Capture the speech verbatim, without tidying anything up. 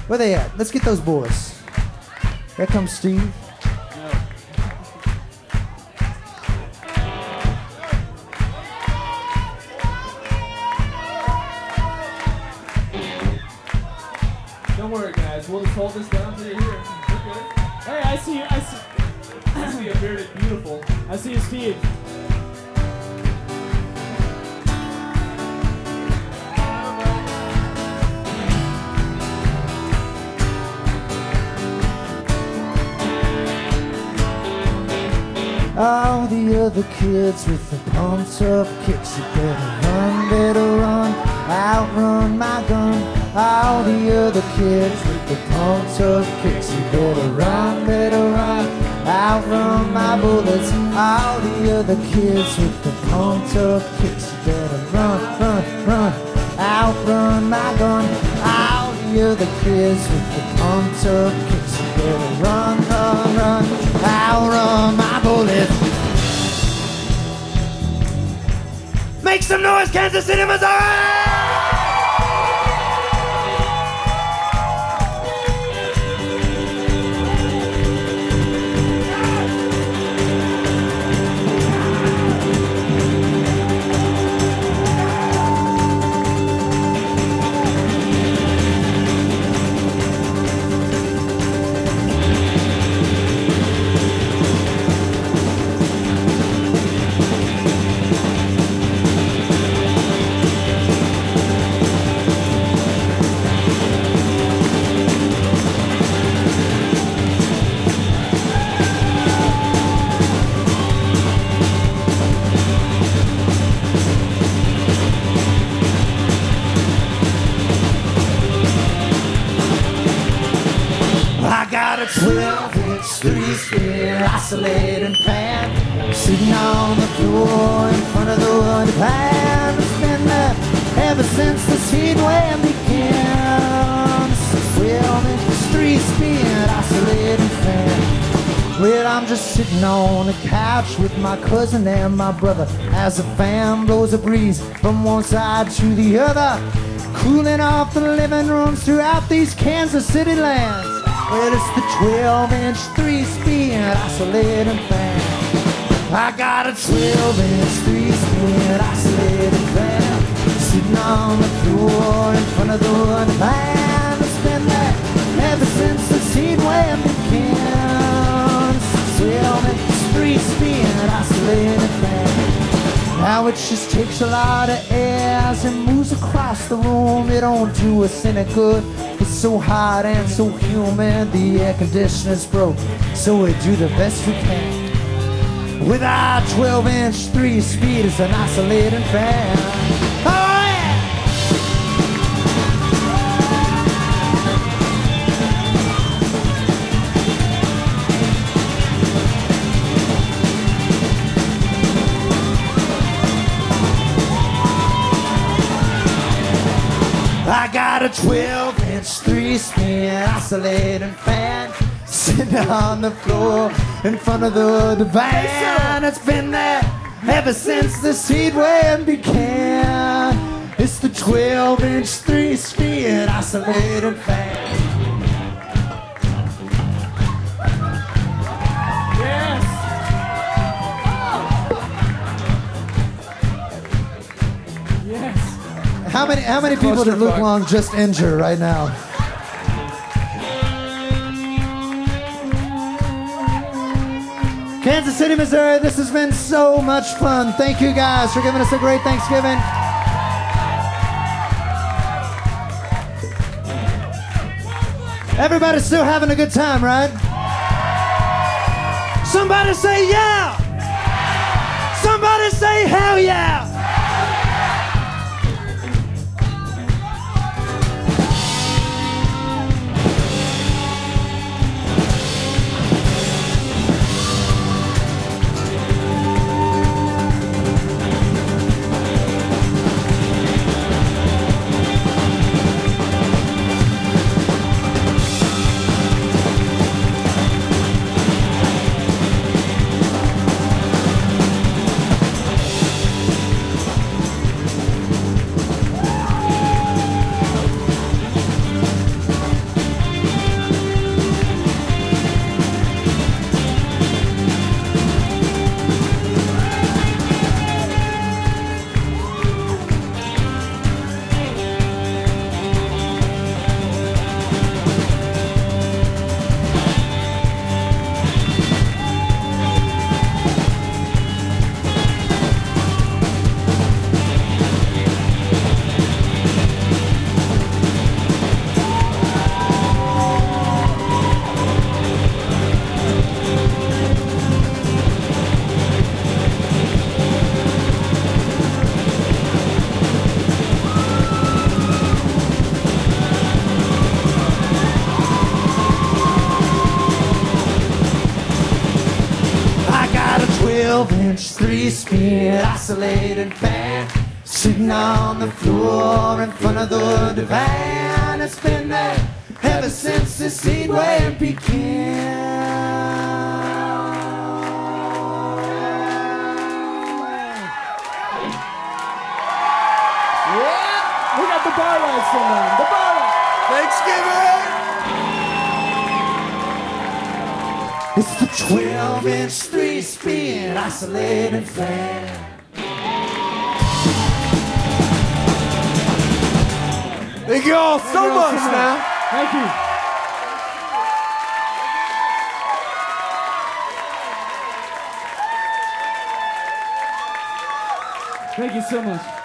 Where they at? Let's get those boys. Here comes Steve. Don't worry, guys. We'll just hold this down until you're here. We're good. Hey, I see you. I see. I see a bearded beautiful. I see you, Steve. All the other kids with the pumped up kicks, you better run, better run, outrun my gun. All the other kids with the pumped up kicks, you better run, better run, outrun my bullets. All the other kids with the pumped up kicks, you better run, run, run, outrun my gun. All the other kids with the pumped up kicks, you better run, run, run, outrun my bullets. Make some noise, Kansas City, Missouri! twelve inch three spear oscillating fan sitting on the floor in front of the wood pan. It's been there ever since the seed wave began. twelve inch three spear oscillating fan. Well, I'm just sitting on the couch with my cousin and my brother as the fan blows a breeze from one side to the other, cooling off the living rooms throughout these Kansas City lands. Well, it's the twelve inch three-speed oscillating fan. I got a twelve inch three-speed oscillating fan sitting on the floor in front of the wood pan. It's been there ever since the seed wave began. It's a twelve inch three-speed oscillating fan. Now it just takes a lot of air as it moves across the room. It don't do us any good. It's so hot and so humid, the air conditioner's broke, so we do the best we can with our twelve inch three speed as an oscillating fan. Oh yeah! I got a twelve inch three-speed oscillating fan sitting on the floor in front of the divan. It's been there ever since the seed wave began. It's the twelve inch three-speed oscillating fan. Yes. Yes. How many how many people did Luke Long just injure right now? Kansas City, Missouri, this has been so much fun. Thank you guys for giving us a great Thanksgiving. Everybody's still having a good time, right? Somebody say yeah! Somebody say hell yeah! twelve inch three-speed oscillating fan, sitting on the floor in front of the divan. It's been there ever since the seed wave began. Yeah. We got the bar lights from them. The bar lights. Thanksgiving! It's the twelve inch three-speed oscillating fan. Thank you all so Thank you all much so much. now. Thank you. Thank you so much.